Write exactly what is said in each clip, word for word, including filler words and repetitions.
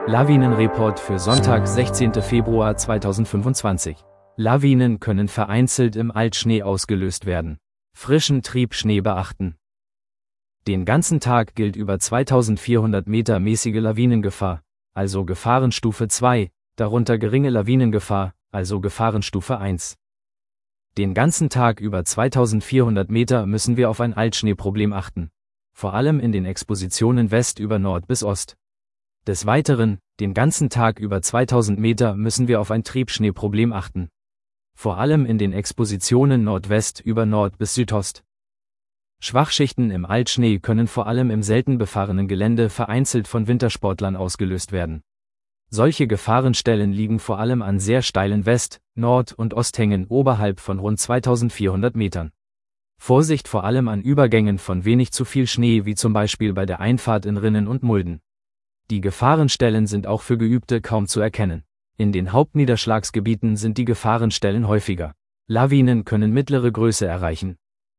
Lawinenreport für Sonntag, sechzehnten Februar zweitausendfünfundzwanzig. Lawinen können vereinzelt im Altschnee ausgelöst werden. Frischen Triebschnee beachten. Den ganzen Tag gilt über zweitausendvierhundert Meter mäßige Lawinengefahr, also Gefahrenstufe zwei, darunter geringe Lawinengefahr, also Gefahrenstufe eins. Den ganzen Tag über zweitausendvierhundert Meter müssen wir auf ein Altschneeproblem achten. Vor allem in den Expositionen West über Nord bis Ost. Des Weiteren, den ganzen Tag über zweitausend Meter müssen wir auf ein Triebschneeproblem achten. Vor allem in den Expositionen Nordwest über Nord bis Südost. Schwachschichten im Altschnee können vor allem im selten befahrenen Gelände vereinzelt von Wintersportlern ausgelöst werden. Solche Gefahrenstellen liegen vor allem an sehr steilen West-, Nord- und Osthängen oberhalb von rund zweitausendvierhundert Metern. Vorsicht vor allem an Übergängen von wenig zu viel Schnee, wie zum Beispiel bei der Einfahrt in Rinnen und Mulden. Die Gefahrenstellen sind auch für Geübte kaum zu erkennen. In den Hauptniederschlagsgebieten sind die Gefahrenstellen häufiger. Lawinen können mittlere Größe erreichen.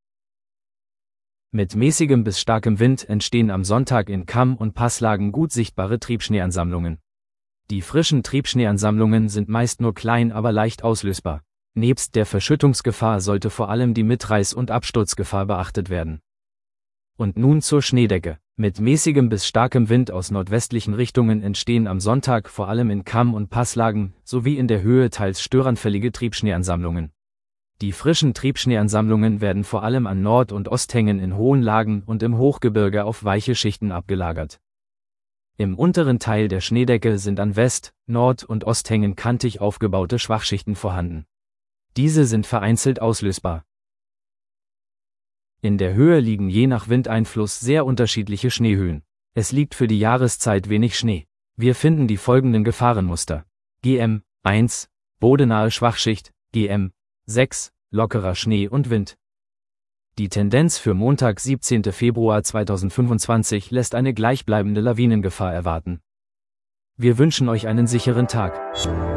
Mit mäßigem bis starkem Wind entstehen am Sonntag in Kamm- und Passlagen gut sichtbare Triebschneeansammlungen. Die frischen Triebschneeansammlungen sind meist nur klein, aber leicht auslösbar. Nebst der Verschüttungsgefahr sollte vor allem die Mitreiß- und Absturzgefahr beachtet werden. Und nun zur Schneedecke. Mit mäßigem bis starkem Wind aus nordwestlichen Richtungen entstehen am Sonntag vor allem in Kamm- und Passlagen sowie in der Höhe teils störanfällige Triebschneeansammlungen. Die frischen Triebschneeansammlungen werden vor allem an Nord- und Osthängen in hohen Lagen und im Hochgebirge auf weiche Schichten abgelagert. Im unteren Teil der Schneedecke sind an West-, Nord- und Osthängen kantig aufgebaute Schwachschichten vorhanden. Diese sind vereinzelt auslösbar. In der Höhe liegen je nach Windeinfluss sehr unterschiedliche Schneehöhen. Es liegt für die Jahreszeit wenig Schnee. Wir finden die folgenden Gefahrenmuster. G M eins, bodenahe Schwachschicht, G M sechs, lockerer Schnee und Wind. Die Tendenz für Montag, siebzehnten Februar zweitausendfünfundzwanzig lässt eine gleichbleibende Lawinengefahr erwarten. Wir wünschen euch einen sicheren Tag.